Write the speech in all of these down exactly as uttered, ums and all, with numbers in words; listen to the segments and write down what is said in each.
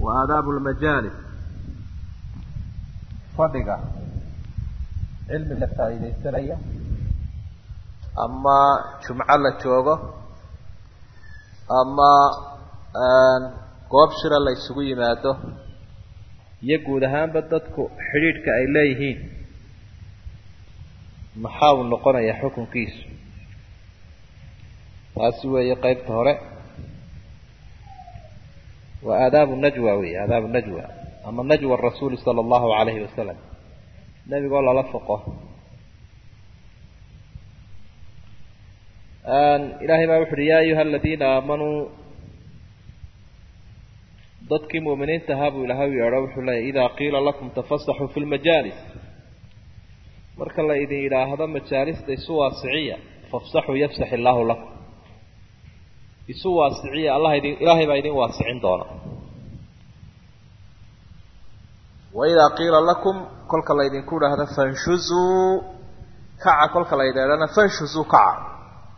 وآداب المجالس فضيقة علم الفائدة السرية أما جمعة لجوغة أما قوب شرا الله يسوي ماته يقول هان بدتك حريرك إليهين محاول نقنا يا حكم كيس وأسوى يقيب طهرة وآداب النجوى وي آداب النجوى أما النجوى الرسول صلى الله عليه وسلم النبي قال الله لفقه أن إلهي ما بحر يا أيها الذين آمنوا ضدك مؤمنين تهابوا إلهي يعرفوا الله إذا قيل لكم تفصحوا في المجالس مرك الله إذن إلى هذا المجالس يسوى سعية فافصحوا يفسح الله لكم يسوى سعية الله إذن إلهي ما إذن واسعين دونا وإذا قيل لكم كل الله إذن كل هذا فانشزوا كعا كل الله إذن لنا فانشزوا كعا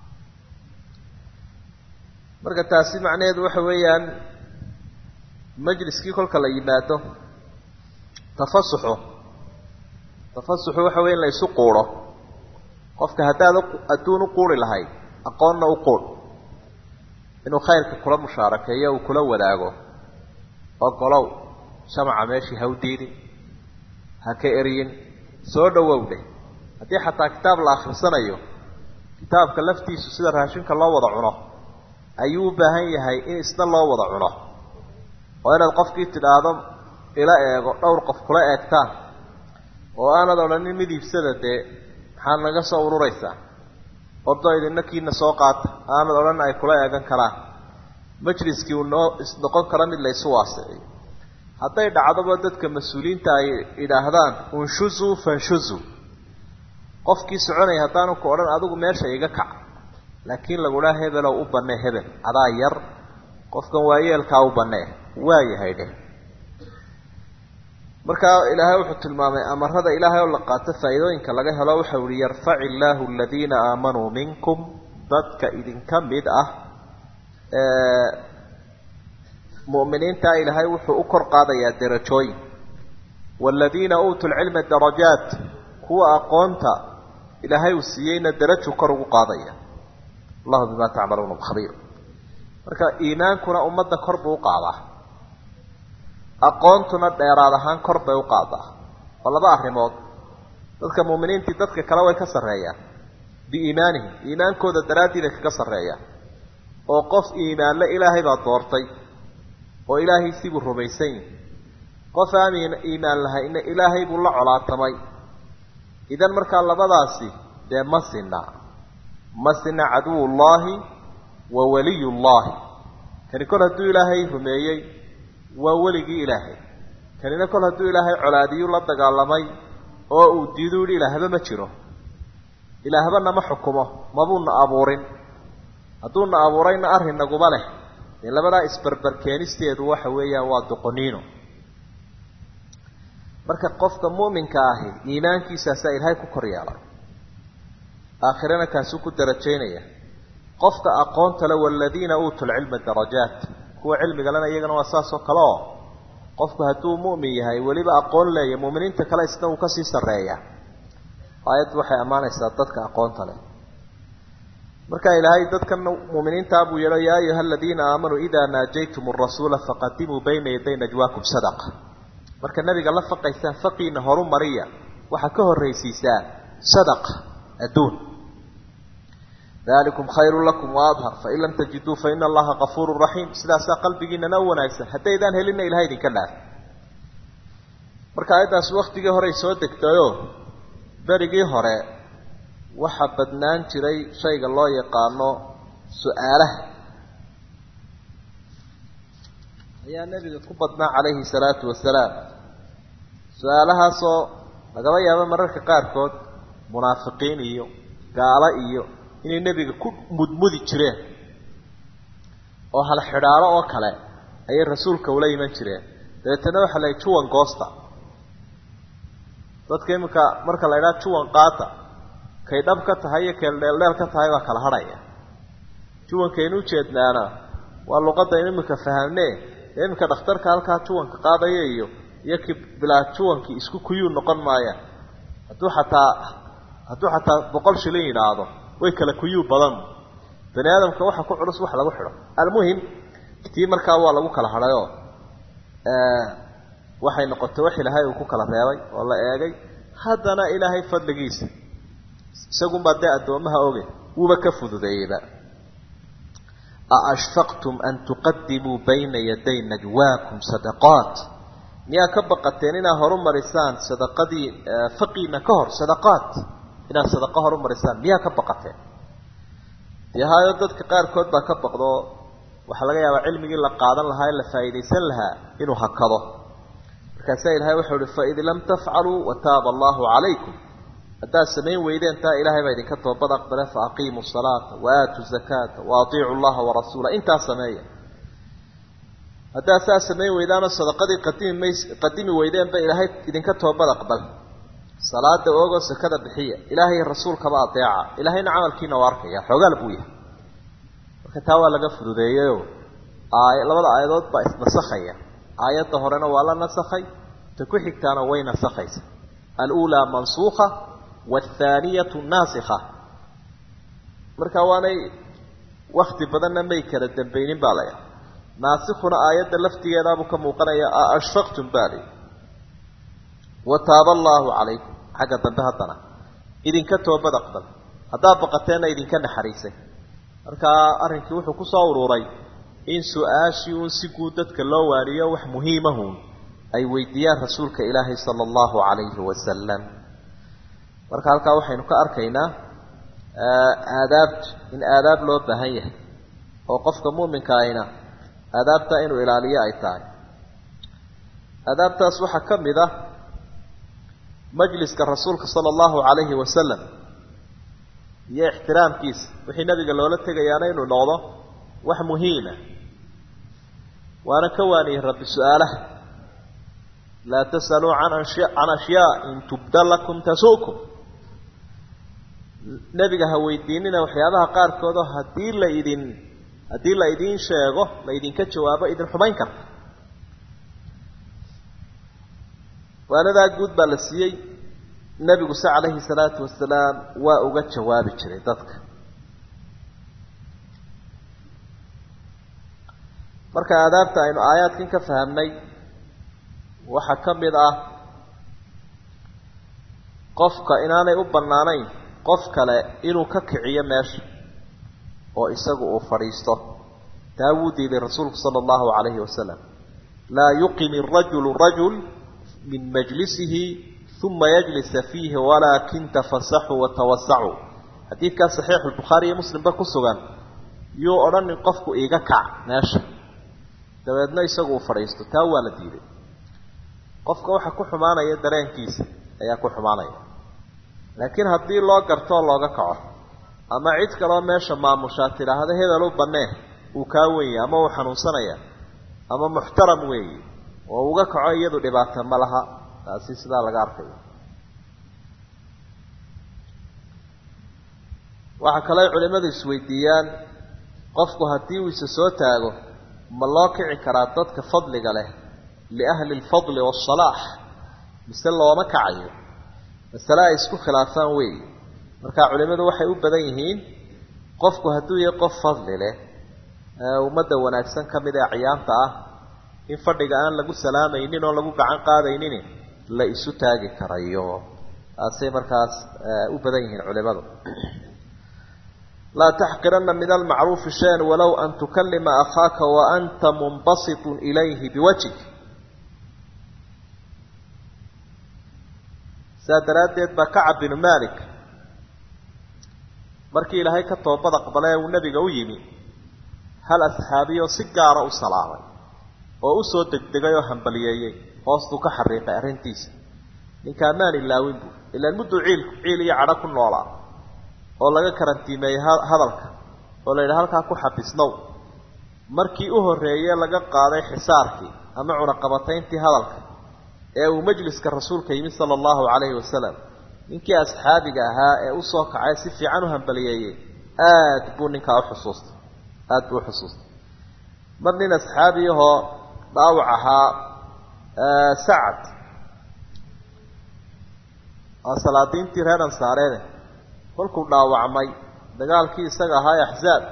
مرك التاسي معنى يدو حويا مجلس كي كل الله يناته تفصحوا تفصحوا حوين لا يسقوره قفك هذا أدون قول لهاي أقولنا أقول إنه خير كل مشاركة يا وكل وداعه أقولوا سمع ماشي هوديني هكيرين سود ووده هدي حتى كتاب الآخر سنة يو كتاب كلفتي سيدر هاشين كالله وضعونه أيوب هاي هاي إن إسنا الله وضعونه وأنا القفك تدادم إلى أور قف كلا أكتان وأنا دولني مدي بسدة حان لغا سو ururaysa ordo idinkiina soo qaata aan oran ay kula eegan karaan majliskii uu noo isnoqon kara mid la isu waasay haday dhacdo dadka mas'uuliinta ay idhaahdaan unshuzu fanshuzu qofkii soconay hadaan ku oran adigu meesha iga kac laakiin lagu la hebel oo u banay hebel adaa yar qofkan waayeelka u banay waayahay dheh marka ilaahay wuxuu tilmaamay amarada ilaahay oo la qaato faa'iidooyinka laga helo waxa uu yarfaci illaahu alladheena aamanu minkum dadka idin kamid ah ee mu'miniinta ilaahay wuxuu u kor qaadayaa darajooyin walladheena uutul ilma darajaat kuwa aqoonta ilaahay uu siiyayna darajo kor ugu qaadaya Allahu bima ta'maluna khabiir marka iimaankuna ummadda kor buu qaadaa aqoontuna dheeraad ahaan kor bay u qaadaa walaba arrimood dadka muuminiinta dadka kale way ka sareeyaan bi iimaanihi iimaankooda daraadiida ka sareeya oo qof iimaan la ilaahay baa doortay oo ilaahay sibu rumaysan qof aamin iimaan lahayn ilaahay buu la colaatamay idan marka labadaasi de masina masina aduullahi wa waliyullahi kani kala duu ilaahay rumeeyay وولي إلهي كان نقول هدو إلهي علادي الله دقالمي أو ديدو إلهي ما تشيره إلهي ما حكمه ما بون أبورين هدون أبورين أرهن نقبله إلا بلا إسبربر كيانيستي يدو حوية وادقنينه مركا قفك مؤمن كاهي إيمانكي ساسائل هاي كوريالا آخرنا كاسوكو درجينية قفك أقونت لو الذين أوتوا العلم الدرجات هو علم قالنا يجنا واساسه كلاه قفك هتو مؤمن هاي ولي بقى أقول لي يا مؤمنين تكلا يستووا كسي سرية آيات وحي أمانة استطدك أقول تلي مركا إلهي ضدك مؤمنين تابوا يا أيها الذين آمنوا إذا ناجيتم الرسول فقدموا بين يدي نجواكم صدقة مركا النبي قال الله فقيسان فقي نهارون مريا وحكوه الرئيسيسان صدقة أدون ذلكم خير لكم واظهر فإن لم تجدوا فإن الله غفور رحيم سلاسا قلبنا نونا يسن حتى إذا هلنا إلى هيدي كلا marka ayadaas waqtiga hore soo degtayo barigii hore waxa badnaan jiray shayga loo yaqaano su'aalaha ayaa nabiga ku badnaa calayhi salaatu wasalaam su'aalahaas oo laga yaabo mararka qaar kood munaafiqiin iyo gaala iyo inay nabiga ku mudmudi jireen oo hal xidhaalo oo kale ay rasuulka ula iman jireen dadana waxa la juwan goosta dadka imika marka la yiraahdo juwan qaata kay dhab ka tahay kay dheeldheel ka tahay waa kala hadhaya juwankeenu jeednaana waa luqada imika fahamnee iminka dhakhtarka halkaa juwanka qaadaya iyo iyo ki bilaa juwankii isku kuyuu noqon maayaan hadduu xataa hadduu xataa boqol shilin yidhaahdo way kala kuyuu badan bani aadamka waxa ku culus wax lagu xidho almuhim tii markaa waa lagu kala hadhayoo waxay noqotay wax ilaahay uu ku kala reebay oo la eegay haddana ilaahay fadligiisa isagunbaa dee addoomaha oge wuuba ka fududeeyeyba aashfaqtum an tuqadimuu bayna yaday najwaakum sadaqaat miyaa ka baqateen inaad horumarisaan sadaqadii faqiina ka hor sadaqaat inaad sadaqa horumarisaan miyaa ka baqateen dee haayo dadka qaarkood baa ka baqdo waxaa laga yaabaa cilmigii la qaadan lahaa ee la faa'iidaysan lahaa inuu hakado markaasaa ilaahay wuxuu uhi faid lam tafcaluu wataaba allahu calaykum haddaad samayn weydeen taa ilaahay baa idinka toobad aqbale fa aqiimuu salaata wa aatuu zakaata wa atiicu llaha warasuula intaa sameeya haddaad saa samayn weydaanoo sadaqadii qadimi mays qadimi weydeenba ilaahay idinka toobad aqbal salaada oogoo sakada bixiya ilaahay rasuulkaba adeeca ilaahayna camalkiina waa arkaya xoogaal buu yahay marka taa waa laga fududeeyeyo aay labada aayadood baa isnasakhaya aayadda horena waa la nasakhay ta ku xigtaana way nasakhaysa al-uulaa mansuukha waalthaaniyatu naasikha marka waanay wakti badanna may kala dambaynin baa laya naasikhuna aayadda laftigeedaabuu ka muuqanaya a ashfaqtum baali wataaba allaahu calaykum xagga dambe haddana idinka toobad aqbal haddaad baqateenna idinka naxariisay markaa arrinkii wuxuu ku soo ururay in su-aashii uun si guud dadka loo waaniyo wax muhiimahun ay weydiiyaan rasuulka ilaahay sala allahu calayhi wasalam marka halkaa waxaynu ka arkaynaa aadaabta in aadaab loo baahan yahay oo qofka muuminka ahina aadaabta inuu ilaaliyo ay tahay aadaabtaas waxaa ka mid ah majliska rasuulka sala allahu calayhi wasalam iyo ixtiraamkiisa wixii nabiga loola tegayaana inuu noqdo wax muhiima waana ka waaniyey rabbi su-aalaha laa tas'aluu can can ashyaa in tubda lakum tasuukum nebiga ha weydiinina waxyaabaha qaarkoodoo haddii la idin haddii la idiin sheego la idinka jawaabo idin xumayn karta waanadaa guud baa la siiyey nebigu se calayhi salaatu wasalaam waa uga jawaabi jiray dadka marka aadaabta aynu aayaadkan ka fahamnay waxaa ka mid ah qofka inaanay u bannaanayn qof kale inuu ka kiciyo meesha oo isagu uu fadhiisto taa wuu diiday rasuulku sala allahu calayhi wasalam laa yuqimi arajulu rajul min majlisihi uma yajlisa fiihi walaakin tafasaxuu watawasacuu xadiidkaa saxiixu lbukhaari iyo muslimba ku sugan yuu odhanin qofku iiga kac meesha dabeedna isagu uu fadhiisto taa waa la diiday qofka waxa ku xumaanaya dareenkiisa ayaa ku xumaanaya laakiin haddii loo gartoo looga kaco ama cid kaloo meesha maamushaa tidhaahda hebel u bannee uu kaa weeye ama uu xanuunsanaya ama muxtaram weeye oo uga kaco iyadu dhibaato ma laha taasi sidaa laga arkayo waxaa kale culimadu isweydiiyaan qofku haddii uu isa soo taago ma loo kici karaa dadka fadliga leh liahli lfadli waasalaax mise looma kacayo masale ay isku khilaafaan weeye marka culimadu waxay u badan yihiin qofku hadduu yahay qof fadli leh ummadda wanaagsan ka mid ee acyaanta ah in fadhiga aan lagu salaamaynin oo lagu gacan qaadaynin la isu taagi karayo taasay markaas u badan yihiin culimadu laa taxqiranna min almacruufi shayan walow an tukallima akhaaka wa anta munbasitun ilayhi biwajhik saa daraaddeed baa kacab binu malik markii ilaahay ka toobad aqbalee uu nebiga u yimi hal asxaabiyo si gaara u salaamay oo u soo degdegay oo hambaliyeeyey hoostuu ka xariiqay arrintiisa ninka ammaan ilaawin buu ilaan mudduu ciil ciil iyo cadho ku noolaa oo laga karantiimeeyey hadalka oo la yidhaha halkaa ku xabisnow markii u horreeyey laga qaaday xisaarkii ama cunaqabatayntii hadalka ee uu majliska rasuulka yimi sala allahu calayhi wasalam ninkii asxaabiga ahaa ee usoo kacay si fiican u hambaliyeeyey aad buu ninkaa uxusuustay aada buu uxusuustay mar nin asxaabiyahoo dhaawacaha Sacad asalaadiintii reer Ansaareed kolkuu dhaawacmay dagaalkii isaga ahaa Ahzaab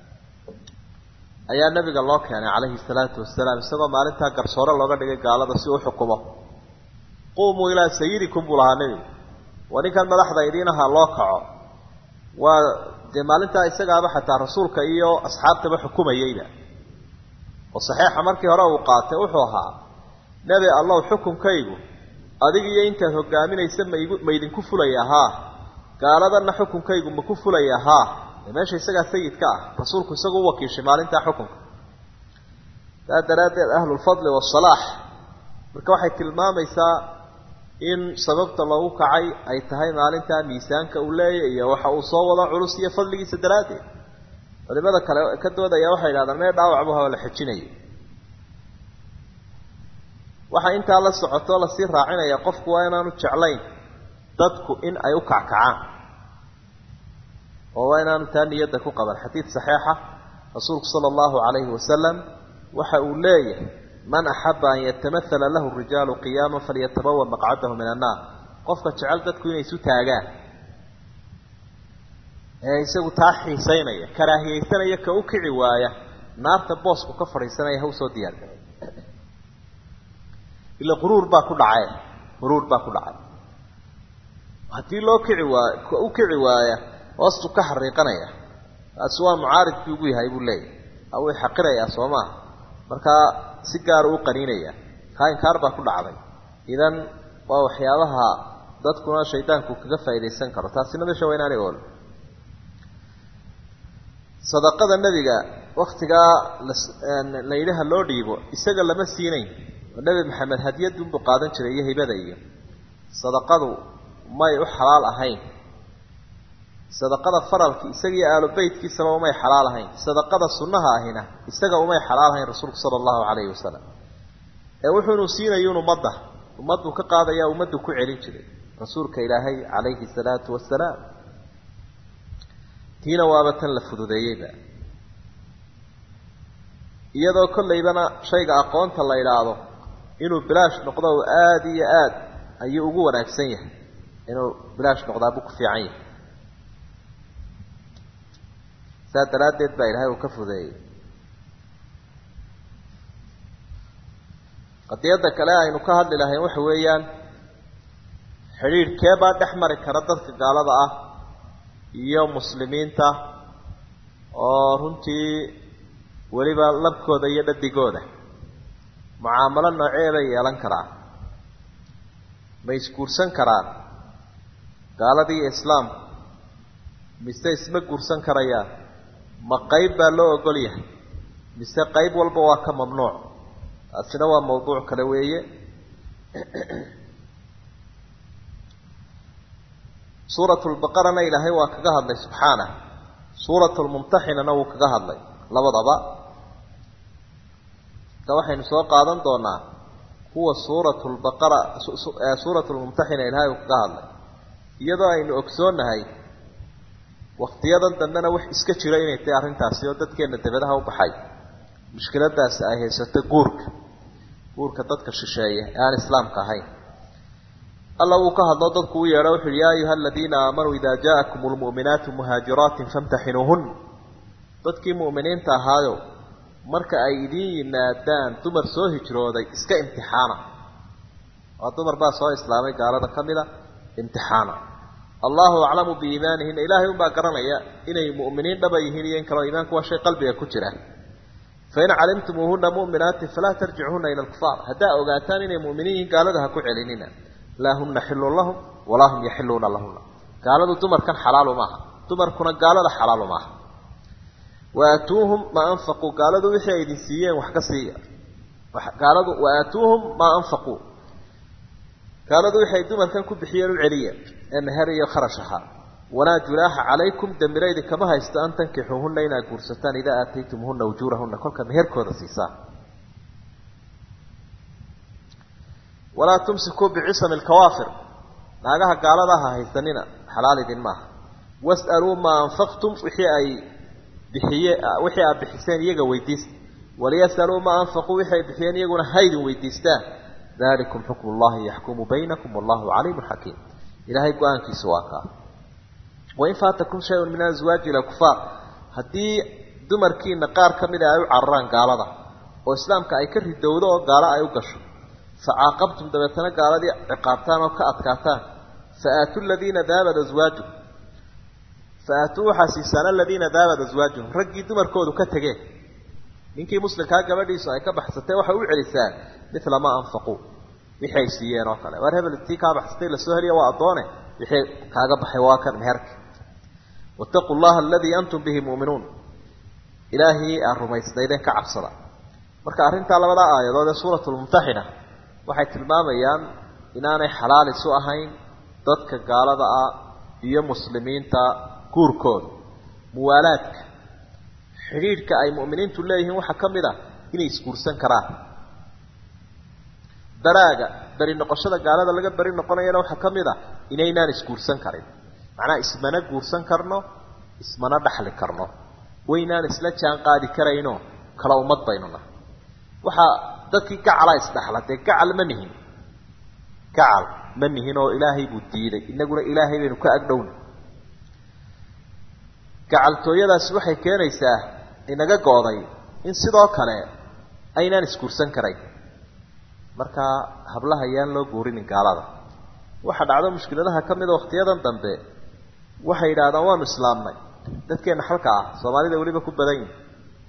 ayaa nabiga loo keenay calayhi salaatu wasalaam isagoo maalinta garsoore looga dhigay gaalada si uu xukumo qumu ila sayidikum bulahanabi waninkan madaxda idinaha loo kaco waa de maalinta isaga aba xataa rasuulka iyo asxaabtaba xukumayayba oo saxiixa markii hore uu qaatay wuxuu ahaa nabi allah xukunkaygu adiga iyo inta hogaaminaysa ma idinku fulaya ha gaaladana xukunkaygu ma ku fulaya ha meesha isaga sayidka ah rasuulku isagu wakiishay maalinta xukunka daradeed ahlul fadl wa salaah marka waxay tilmaamaysaa in sababta loogu kacay ay tahay maalinta miisaanka uu leeyahay iyo waxa uu soo wada culus iyo fadligiisa daradeed wadamada kale ka doodaya waxay yiraahdaan mee dhaawacbu ha la xijinay waxa inta la socoto la sii raacinaya qofku waa inaanu jeclayn dadku in ay u kackacaan oo waa inaanu taaniyada ku qaban xadiis saxiixa rasuulku sallallahu alayhi wasallam waxa uu leeyahay man ahabba an yatamathala lahu ar-rijalu qiyaman falyatabawa maq'adahu min an-nar qofka jecel dadku inay isu taagaan ee isagu taaxiisaynaya karaahiyeysanaya ka u kici waaya naarta boosku ka fariisanaya haw soo diyaar garay ila quruur baa ku dhacay quruur baa ku dhacay hadii loo kici waa u kici waaya wastu ka xariiqanaya aswa mu'aarid ugu yahay buu leeyahay aw xaqiraya Soomaa marka si gaar u qaniinaya kaan kaar baa ku dhacday idan waa waxyaabaha dadkuna shaydaanku kaga faa'iideysan karo taasina meesha weynaanay oo sadaqada nabiga waqtiga la ilaha loo dhiibo isaga lama siinayn nabi maxamed hadiyad uu qaadan jiray iyo hibada iyo sadaqadu may u xalaal ahayn sadaqada faralki isaga iyo alu beedkiisa uma xalaal ahayn sadaqada sunnaha ahina isaga uma xalaal ahayn rasuulku sallallahu alayhi wasallam ee wuxuu siinayo ummadda ummaddu ka qaadaya ummaddu ku celin jiray rasuulka ilaahay alayhi salatu wasalaam tiina waabatan la fududeeyayba iyadoo kullaybana shayga aqoonta la ilaado inuu bilaash noqdo aad iyo aad ayuu ugu wanaagsan yahay inuu bilaash noqdo abu ku fiican yahay saadaradeed baa ilaahay uu ka fudeeyay qadiyada kale aynu ka hadli lahayn waxa weeyaan xiriirkee baa dhexmari kara dadka gaalada ah iyo muslimiinta oo runtii waliba labkooda iyo dhadigooda mucaamalo noocee bay yeelan karaan ma isguursan karaan gaaladii islaam mise isma guursan karayaan ma qayb baa loo ogol yahay mise qayb walba waa ka mamnuuc asina waa mawduuc kale weeye suuratul baqara ilaahay waa kaga hadlay subxaanahu suuratul mumtaxina wuu kaga hadlay labadaba waxaynu soo qaadan doonaa kuwa suuratul baqara suuratul mumtaxina ilaahay uu kaga hadlay iyadoo aynu ogsoonahay waqtiyadan dambena wax iska jira inay tahay arrintaasi oo dadkeena dabadaha u baxay mushkiladaas ay haysato guurka guurka dadka shisheeye ee aan islaamka ahayn Allah uu ka hadlo dadku u yeero wuxuu yaa ayuhal ladina aamanu idha ja'akumul mu'minatu muhaajiratin famtahinuhun dadkii mu'miniinta ahaayo marka ay idin yimaadaan dumar soo hijrooday iska imtixaana waa dumar baa soo islaamay gaalada kamida imtixaana Allahu a'lamu bi iimaanihi ilaahi uma garanaya inay mu'miniin dhaba yihiin in kala iimaanku waa shay qalbiga ku jira fa in alimtumuhunna mu'minatin fala tarji'uhunna ila al-kufar hada ogaataan inay mu'miniin gaalada ha ku celinina la hunna hillu lahum wala hum yahilluna lahum gaaladu dumar kan xalaal uma dumar kuna gaalada xalaal uma waatuhum ma anfaqu gaaladu wixii ay idin siiyeen wax ka siiya wax gaaladu waatuhum ma anfaqu gaaladu wixii dumarkan ku bixiyeen u celiya in hariyo kharashaha wala julaha alaykum damiraydi kama haysta an tankixuhunna ina guursataan ida aataytumuhunna ujurahunna kolka meherkooda siisaa wala tumsiku bi'isam al-kawafir naagaha gaaladaha haysanina xalaal idin ma wasalu ma anfaqtum wixii ay bixiye wixii aad bixiseen iyaga weydiis وليسألوا ما أنفقوا وحي بحيان يقول هيد ويديستان ذلكم حكم الله يحكم بينكم والله عليم حكيم إلهي قوانك سواكا وإن فاتكم شيء من الأزواج إلى كفار هدي دمركي نقار كامل أيو عران قال هذا وإسلام كأيكر الدولة قال أيو قشو فعاقبتم دبتنا قال دي عقابتان وكأتكاتان فآتوا الذين ذابت أزواجهم فآتوا حسيسان الذين ذابت أزواجهم رجي دمركودو كتغيه ninkii muslimka gabadhiisu ay ka baxsatay waxa uu celisaan midla ma anfaqo wixii siiyeen oo kale war hebel tii ka baxsatay la soo heliyo waa adoone wixii kaaga baxay waa kan meherka wattaqullaha alladhi antum bihi mu'minun ilaahi arrumaysnayden ka cabsada marka arinta labada aayadood ee suuratul mumtahina waxay tilmaamayaan inaanay xalaal isu ahayn dadka gaalada ah iyo muslimiinta guurkooda muwaalaadka xiriirka ay muuminiintu leeyihiin waxa kamid ah inay iskuursan karaan daraaga bari noqoshada gaalada laga bari noqonayna waxa kamid ah inaynaan iskuursan karin macnaa ismana guursan karno ismana dhaxli karno waynaan isla jaan qaadi karayno kala umad baynuna waxa dadkii gacal ay isdhaxlatay gacal ma nihin gacal ma nihin oo ilaahay buu diiday inaguna ilaahay baynu ka agdhowna gacaltooyadaas waxay keenaysaa inaga gooday in sidoo kale aynaan iskuursan karayn marka hablaha yaan loo guurin gaalada waxa dhacdo mushkiladaha kamid ah waqtiyadan dambe waxay yiraahdaan waan islaamnay dadkeena xalka ah Soomaalida waliba ku badan yihiin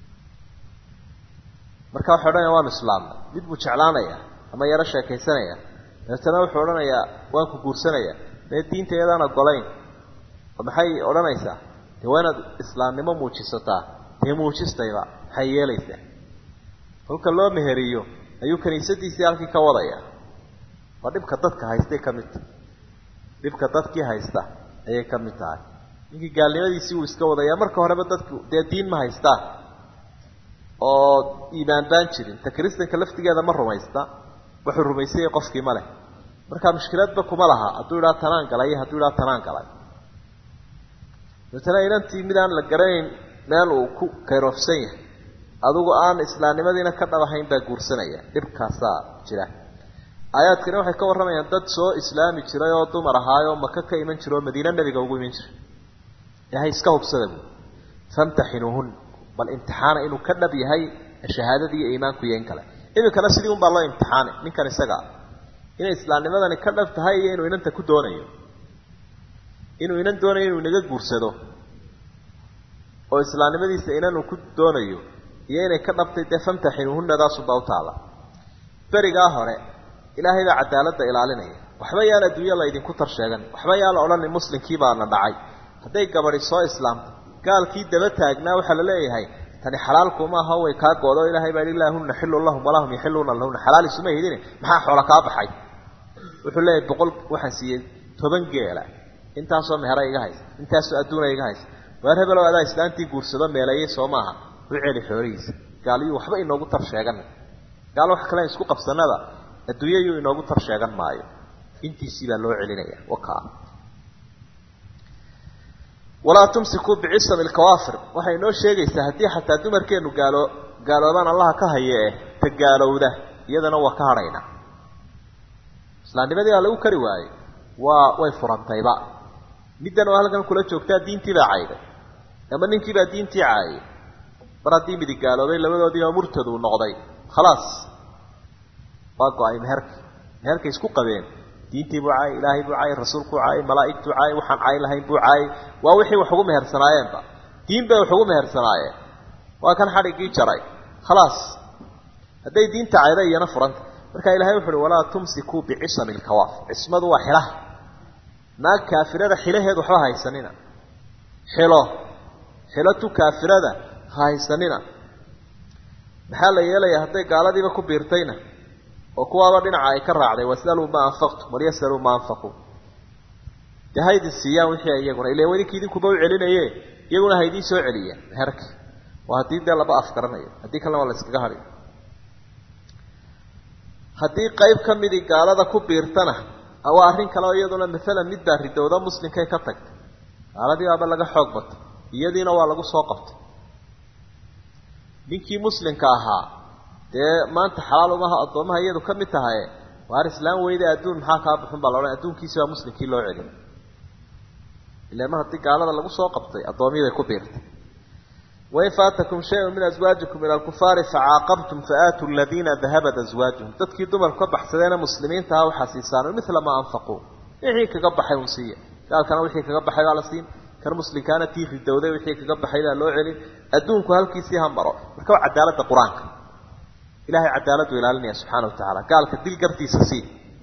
marka waxa odhanaya waan islaamnay mid buu jeclaanaya ama yara sheekaysanaya dadana waxa odhanaya waan ku guursanaya ee diinteedana golayn maxay odhanaysaa deewana islaamnimo muujisataa ee muujistayba waxay yeelaysaa halka loo meheriyo ayuu kaniisadiisii halkii ka wadaya waa dhibka dadka haystay kamid dhibka dadkii haysta ayay kamid tahay ninkii gaalnimadiisii uu iska wadaya marka horeba dadku dee diin ma haystaan oo iimaan baan jirin takriistanka laftigeeda ma rumaysta wuxuu rumaysay qofkii ma leh marka mushkiladba kuma laha hadduu ilaa tanaan galay hadduu ilaa tanaan galay dadana inantii midaan la garayn meel uu ku kayrofsan yahay adigu aan islaamnimadiina ka dhabahayn baa guursanaya dhibkaasa jira aayaadkani waxay ka waramayaan dad soo islaami jiray oo dumar ahaayo maka ka iman jiray oo madiina nabiga ugu iman jiray yahay iska hubsada famtahinuhun bal imtixaana inuu ka dhab yahay shahaadadii iimaanku yeen kale imikana sidii un baa loo imtixaanay ninkan isaga inay islaamnimadani ka dhab tahay iyo inuu inanta ku doonayo inuu inan doonayo inuu naga guursado oo islaamnimadiisa inanu ku doonayo iyo inay ka dhabtay dee famtahinuhunadaas baa u taala barigaa hore ilaahay baa cadaaladda ilaalinaya waxba yaan adduunyo la idinku tar sheegan waxba yaan la odhanin muslimkii baana dhacay hadday gabadhi soo islaamtay gaalkii daba taagnaa waxaa la leeyahay tani xalaal kuma aha way kaa goodo ilaahay baa ilaahunna xillu lahum walahum yaxilluna lahunna xalaal isuma hidin maxaa xoola kaa baxay wuxuu leeyahay boqol waxaan siiyey toban geela intaasoo mehera iga haysa intaasoo adduuna iga haysa waar hebel oo adaa islaantii guursado meeleeyay soo maaha u celi xoorihiisa gaaliyu waxba inoogu tar sheegan gaal wax kale isku qabsanada adduunyayu inoogu tar sheegan maayo intiisii baa loo celinaya wakaa ولا تمسكوا بعصم الكوافر waxay noo sheegaysaa hadii xataa dumarkeenu gaalo gaaloobaan Allah ka haye tagaalowda iyadana waa ka harayna islaamnimadii lagu kari waayay waa way furantayba midan oo halkan kula joogtaa diintii baa cayday ama ninkii baa diintii caayay baradii mid gaaloobay labadoodii oo murtadu noqday خلاص waa go'ay meherka meherka isku qabeen diintii buu caay ilaahay buu caay rasuulku caay malaa'iktu caay waxaan caay lahayn buu caay waa wixii wax ugu mehersanaayeenba diin bay wax ugu mehersanaayeen waa kan xadhigii jaray خلاص haday diinta caayda iyana furanta marka ilaahay wuxuu walaa tumsiku bi'isam al-kawaf ismadu waa xilah ma kaafirada xilaheed waxba haysanina xilo xilatu kaafirada haysanina maxaa la yeelayaa haday gaaladiiba ku biirtayna oo kuwaaba dhinaca ay ka raacday wasalu ma anfaqtu waliyasalu ma anfaqu jahaydi siyaan wixii iyaguna ilaa wadi kiidin ku baa u celinayee iyaguna haydii soo celiya herka waa hadii dal laba afkaranayo hadii kale waa la iskaga haray hadii qayb kamidi gaalada ku biirtana aw arrin kale oo iyaduna midalan mid baa ridowda muslimkay ka tagtay gaaladii aba laga xoog bato iyadiina waa lagu soo qabtay ninkii muslimka ahaa dee maanta xalaal umaha addoomaha iyadu ka mid tahay waar islaam weyda adduun maxaa kaa bixin baa laodhan adduunkiisi waa muslimkii loo celin ilaa mar haddii gaalada lagu soo qabtay addoomiyaday ku biirtay wain faatakum shayun min aswaajikum ila alkufaari facaaqabtum faatuu aladiina dahabat aswaajuhum dadkii dumarku ka baxsadeena muslimiinta ah waxaa siisaan mila maa anfaquu wixii kaga baxay un siiya gaalkana wixii kaga baxay baa la siin kan muslimkaana tii ridowday wixii kaga baxay baa loo celin adduunku halkiisii ha maro marka waa cadaaladda qur-aanka ilahay cadaaladu ilaalinaya subxaana wa tacaala gaalka dil gartiisa sii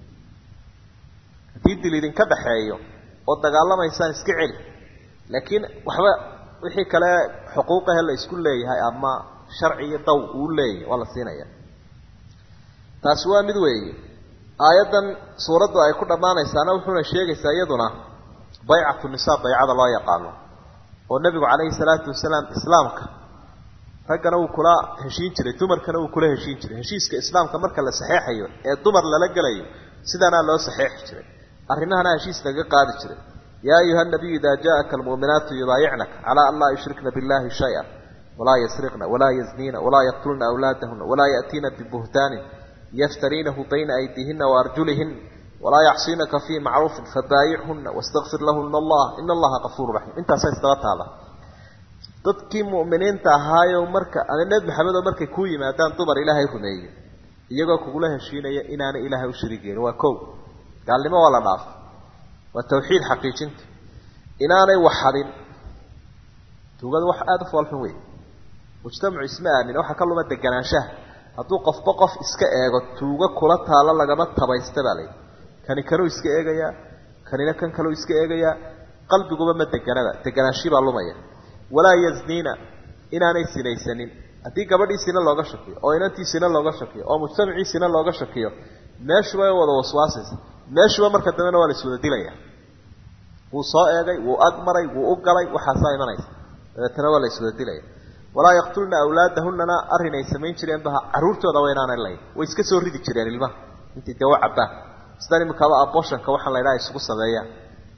haddii dil idinka dhaxeeyo oo dagaalamaysaan iska celi laakiin waxba wixii kale xuquuqahe la isku leeyahay ama sharci iyo daw uu leeyahay waa la siinaya taasi waa mid weeye aayaddan suuraddu ay ku dhammaanaysaana wuxuuna sheegaysaa iyaduna baycatu nisaa baycada loo yaqaano oo nebigu calayhi salaatu wasalaam islaamka raggana wuu kula heshiin jiray dumarkana wuu kula heshiin jiray heshiiska islaamka marka la saxeexayo ee dumar lala gelayo sidaana loo saxeexi jiray arrimahana heshiis laga qaadi jiray yaa ayuha nabiyu idaa jaa'aka almu'minaatu yubaayicnaka calaa an laa yushrikna billahi shay-an walaa yasriqna walaa yazniina walaa yaqtulna awlaadahuna walaa ya'tiina bibuhtaanin yaftariinahu bayna aydiihina waarjulihin walaa yacsiinaka fii macruufin fabaayichuna wastakfir lahuna allah ina allaha kafuuru raxiim intaasa isdaba taada dadkii mu'miniinta ahaayo marka ada nebi maxamed oo markay ku yimaadaan dumar ilaahay rumeeyey iyagoo kugula heshiinaya inaanay ilaahay u shariigeen waa kow gaalnimo waa la dhaafay waa tawxiid xaqiijinta inaanay waxadin tuugada wax aada u foolxun wey mujtamacu isma aamin waxaa ka luma deganaanshaha hadduu qofba qof iska eego tuugo kula taalo lagama tabaysta baa layidhi kani kanuu iska eegayaa kanina kan kaluu iska eegayaa qalbiguba ma deganaba deganaashi baa lumaya walaa yazniina inaanay sinaysanin haddii gabadhiisina looga shakiyo oo inantiisina looga shakiyo oo mujtamaciisina looga shakiyo meeshuba ay wada waswaasaysa meeshuba marka dambena waa la iswada dilaya wuu soo eegay wuu agmaray wuu u galay waxaasaa imanaysa dabeetana waa la iswada dilaya walaa yaqtulna awlaadahunana arrin ay samayn jireen baha carruurtooda waa inaanay lahayn way iska soo ridi jireen ilmaha intay dawa cabbaan sidaan iminkaba aboshanka waxaan la idhaha isugu sameeyaan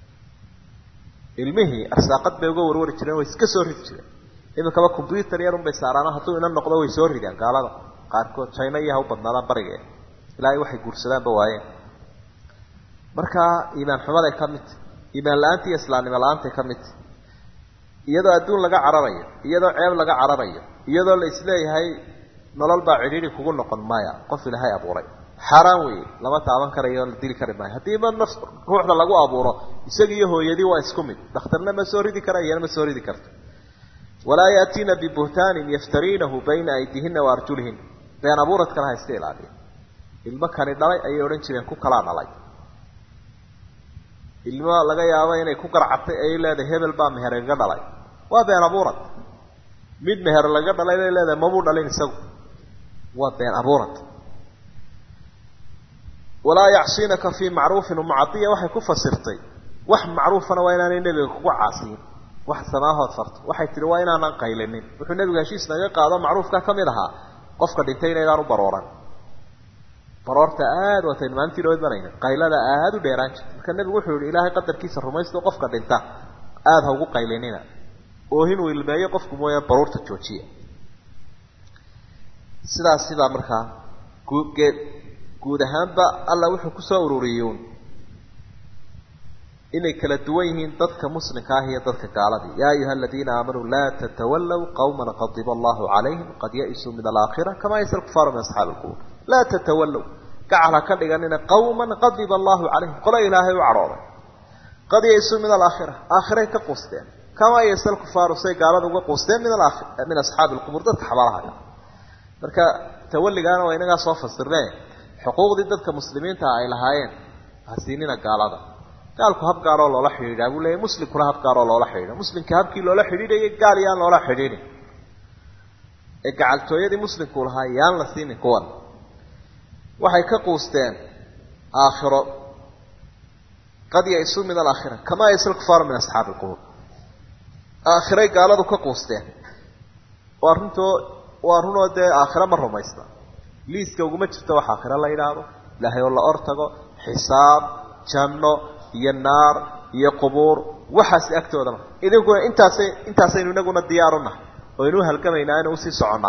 ilmihii arsaaqad bay uga warwari jireen way iska soo ridi jireen iminkaba combyutar yarun bay saaraano hadduu ina noqdo way soo ridaan gaalada qaarkood china iyo ha u badnaadaan bariga ilaahay waxay guursadaanba waayeen markaa iimaan xumaday ka mid iimaan la-aanta iyo islaamnimo la-aantay ka mid iyadoo adduun laga cararayo iyadoo ceeb laga cararayo iyadoo la isleeyahay nolol baa cidhiidhi kugu noqon maya qof ilaahay abuuray xaaraan weeye lama taaban karayo la dili kari maayo haddiiba naf ruuxda lagu abuuro isaga iyo hooyadii waa isku mid dhakhtarna ma soo ridi kara iyana ma soo ridi karto walaa yaatiina bibuhtaanin yaftariinahu bayna aydiihina wa arjulihin been abuuradkana ha iska ilaaliya ilmo kani dhalay ayay odhan jireen ku kalaa dhalay ilmo laga yaabo inay ku garcatay ayay leedahay hebel baa meher laga dhalay waa been abuurad mid meher laga dhalay bay leedahay mabuu dhalin isagu waa been abuurad walaa yacsiinaka fii macruufin umucadiya waxay ku fasirtay wax macruufana waa inaanay nebiga kugu caasiyin wax samaahood farto waxay tihi waa inaanan qaylinin wuxuu nebigu heshiis naga qaado macruufka ka mid ahaa qofka dhintay inaydaan u barooran baroorta aada wataynu maalintii loo imanayna qaylada aada u dheeraan jirta marka nebigu wuxuu yihi ilaahay qadarkiisa rumaysto qofka dhinta aada ha ugu qaylinina oohin uu ilmeeyo qofku mooya baruurta joojiya sidaas sidaa markaa guudgeed guud ahaanba alla wuxuu kusoo ururiyuun inay kala duwan yihiin dadka muslimka ah iyo dadka gaaladii yaa ayuha aladiina aamanuu laa tatawallow qawman qadiba allahu calayhim qad ya-isuu min alaakhira kamaa yasa lkufaaru min asxaabi lqubuur laa tatawallow gacal ha ka dhiganina qawman qadiba allahu calayhim qolo ilaahay u cadhooday qad ya-isuu min alaakhira aakhiray ka quusteen kamaa yasa lkufaaru say gaalada uga quusteen min min asxaabi lqubuur dadka xabaalaha marka tawalligaana waa inagaa soo fasirne xuquuqdii dadka muslimiinta ay lahaayeen hasiinina gaalada gaalku hab gaaroo loola xidhiidhaa buu leeyahy muslimkuna hab gaaroo loola xidhiidha muslimka habkii loola xidhiidhayay gaal yaan loola xidhiidhin ee gacaltooyadii muslimku lahaa yaan la siinin kuwan waxay ka quusteen aakhiro qad ya-isuu min alaakhira kamaa ya-isa lkufaaru min asxaabi lqubuur aakhiray gaaladu ka quusteen waa runtoo waa runoo dee aakhiro ma rumaysta liiska uguma jirto wax aakhiro la yidhaahdo ilaahay oo la ortago xisaab janno iyo naar iyo qubuur waxaasi agtoodama idinkuna intaasay intaasaynu inaguna diyaarunah oo inuu halgamaynaa inuu usii soconnaa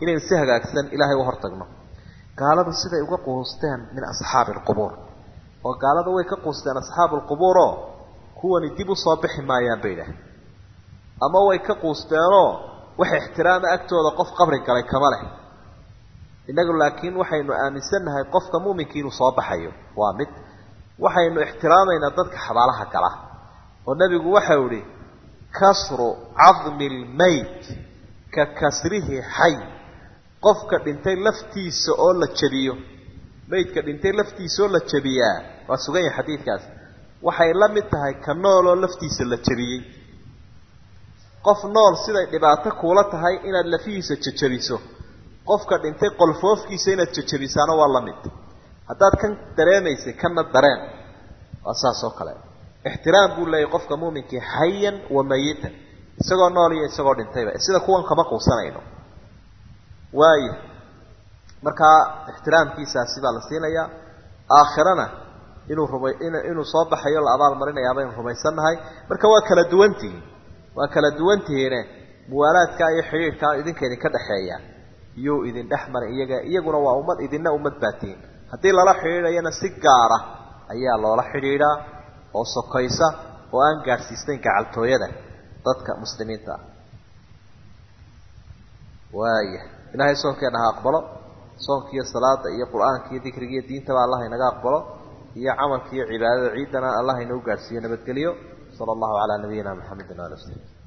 inaynu si hagaagsan ilaahay u hortagno gaaladu siday uga quusteen min asxaabi alqubuur oo gaalada way ka quusteen asxaabu alqubuur oo kuwani dib u soo bixi maayaan bay idhaah ama way ka quusteenoo wax ixtiraama agtooda qof qabri galay kama leh innagu laakiin waxaynu aaminsannahay qofka muuminka inuu soo baxayo waa mid waxaynu ixtiraamaynaa dadka xabaalaha gala oo nebigu waxau idhi kasru cadmi lmayt ka kasrihi xay qofka dhintay laftiisa oo la jabiyo maydka dhintay laftiisa oo la jabiyaa waa sugan yahay xadiidkaas waxay la mid tahay ka nool oo laftiisa la jabiyey qof nool siday dhibaato kuula tahay inaad lafihiisa jajabiso qofka dhintay qolfoofkiisa inaad jajabisaana waa la mid haddaad kan dareemaysay kana dareen waa saas oo kale ixtiraam buu leeyahay qofka muuminkii xayan wa mayitan isagoo nool iyo isagoo dhintayba sida kuwan kama quusanayno waayo markaa ixtiraamkiisaasi baa la siinayaa aakhirana inuu rubay inuu soo baxayo la abaal marinayaa baynu rumaysannahay marka waa kala duwantihiin waa kala duwantihiine muwaalaadka iyo xidhiidhka idinka idinka dhexeeya iyuu idin dhex maray iyaga iyaguna waa ummad idinna ummad baatiin haddii lala xidhiidhayana si gaara ayaa loola xidhiidhaa oo sokaysa oo aan gaadhsiisnayn gacaltooyada dadka muslimiinta ah waaya ilaahay soonkeena ha aqbalo soonkiiyo salaada iyo qur-aanka iyo dikriga iyo diintaba allah inaga aqbalo iyo camalka iyo cibaadada ciidana allah inuu gaadhsiiyo nabadgeliyo sala allahu calaa nabiyina maxamedin ali slam